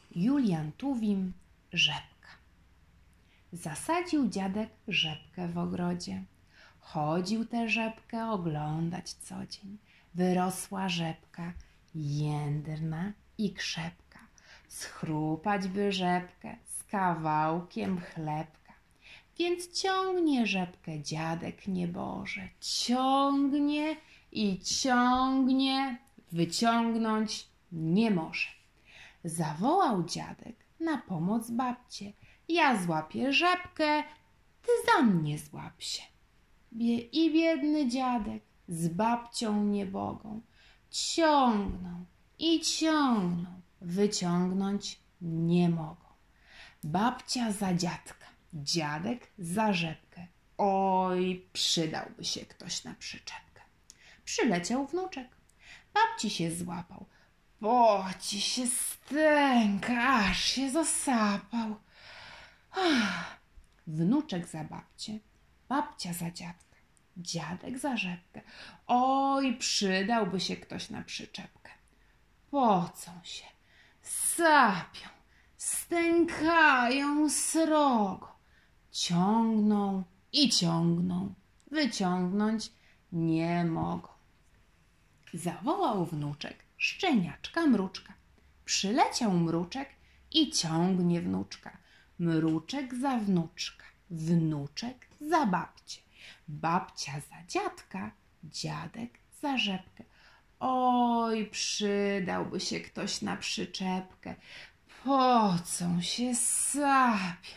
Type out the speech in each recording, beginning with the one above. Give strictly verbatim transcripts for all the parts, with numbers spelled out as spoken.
Julian Tuwim, rzepka. Zasadził dziadek rzepkę w ogrodzie. Chodził tę rzepkę oglądać co dzień. Wyrosła rzepka, jędrna i krzepka. Schrupać by rzepkę z kawałkiem chlebka. Więc ciągnie rzepkę dziadek nieboże. Ciągnie i ciągnie, wyciągnąć nie może. Zawołał dziadek na pomoc babcię. Ja złapię rzepkę, ty za mnie złap się. Bie I biedny dziadek z babcią niebogą ciągną i ciągną, wyciągnąć nie mogą. Babcia za dziadka, dziadek za rzepkę. Oj, przydałby się ktoś na przyczepkę. Przyleciał wnuczek, babci się złapał. Poci się stęka, aż się zasapał. Ach. Wnuczek za babcię, babcia za dziadka, dziadek za rzepkę. Oj, przydałby się ktoś na przyczepkę. Pocą się, sapią, stękają srogo. Ciągną i ciągną, wyciągnąć nie mogą. Zawołał wnuczek szczeniaczka mruczka. Przyleciał mruczek i ciągnie wnuczka. Mruczek za wnuczka, wnuczek za babcię, babcia za dziadka, dziadek za rzepkę. Oj, przydałby się ktoś na przyczepkę. Pocą się, sapią,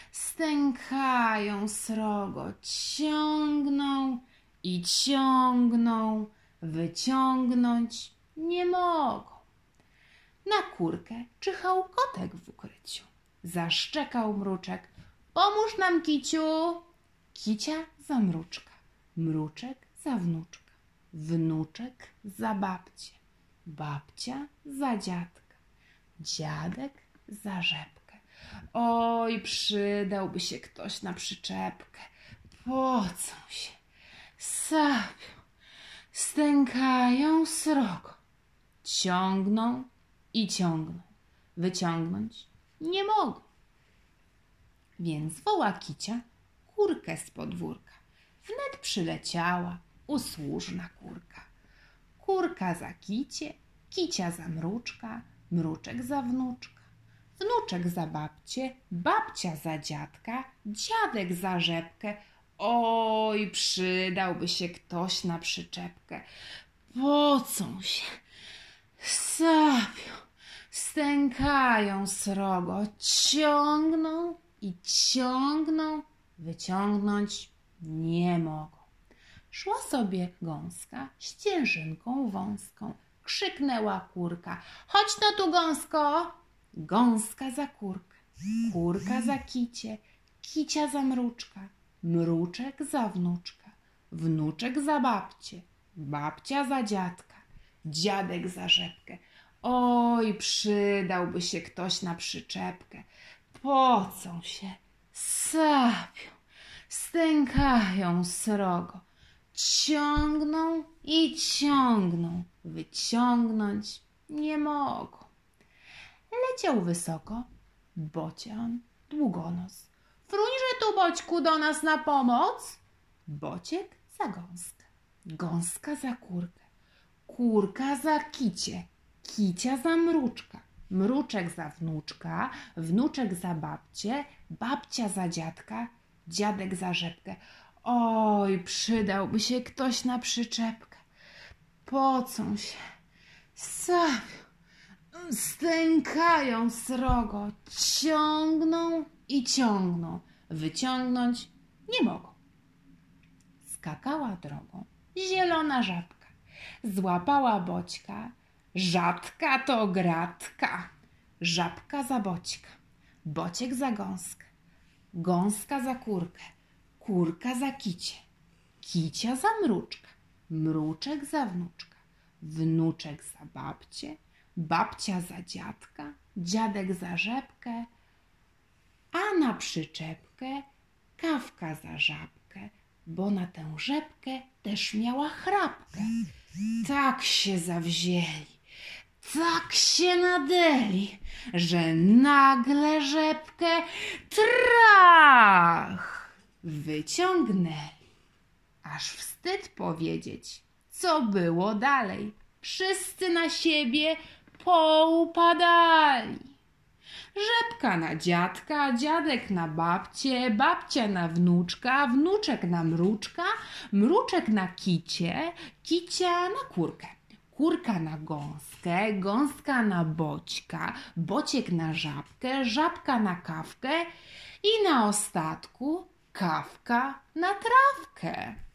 stękają srogo, ciągną i ciągną, wyciągnąć nie mogą. Na kurkę czyhał kotek w ukryciu. Zaszczekał mruczek. Pomóż nam, kiciu. Kicia za mruczka, mruczek za wnuczka, wnuczek za babcię, babcia za dziadka, dziadek za rzepkę. Oj, przydałby się ktoś na przyczepkę. Pocą się, sapią, stękają srogo, ciągną i ciągną, wyciągnąć nie mogą. Więc woła kicia kurkę z podwórka. Wnet przyleciała usłużna kurka. Kurka za kicie, kicia za mruczka, mruczek za wnuczka, wnuczek za babcię, babcia za dziadka, dziadek za rzepkę. Oj, przydałby się ktoś na przyczepkę. Pocą się, sapią, stękają srogo, ciągną i ciągną, wyciągnąć nie mogą. Szła sobie gąska ścieżynką wąską. Krzyknęła kurka. Chodź no tu, gąsko. Gąska za kurkę, kurka za kicie, kicia za mruczka, mruczek za wnuczka, wnuczek za babcię, babcia za dziadka, dziadek za rzepkę. Oj, przydałby się ktoś na przyczepkę. Pocą się, sapią, stękają srogo, ciągną i ciągną, wyciągnąć nie mogą. Leciał wysoko bocian długonos. Fruńże tu, Boćku, do nas na pomoc. Bociek za gąskę, gąska za kurkę, kurka za kicie, kicia za mruczka, mruczek za wnuczka, wnuczek za babcię, babcia za dziadka, dziadek za rzepkę. Oj, przydałby się ktoś na przyczepkę. Pocą się, sapią, stękają srogo, ciągną i ciągną, wyciągnąć nie mogą. Skakała drogą zielona żabka, złapała Boćka, rzadka to gratka. Żabka za Boćka, Bociek za gąskę, gąska za kurkę, kurka za kicie, kicia za mruczka, mruczek za wnuczka, wnuczek za babcię, babcia za dziadka, dziadek za rzepkę, a na przyczepkę kawka za żabkę, bo na tę rzepkę też miała chrapkę. Tak się zawzięli, tak się nadeli, że nagle rzepkę trach wyciągnęli. Aż wstyd powiedzieć, co było dalej. Wszyscy na siebie poupadali. Rzepka na dziadka, dziadek na babcię, babcia na wnuczka, wnuczek na mruczka, mruczek na kicie, kicia na kurkę, kurka na gąskę, gąska na boćka, bociek na żabkę, żabka na kawkę i na ostatku kawka na trawkę.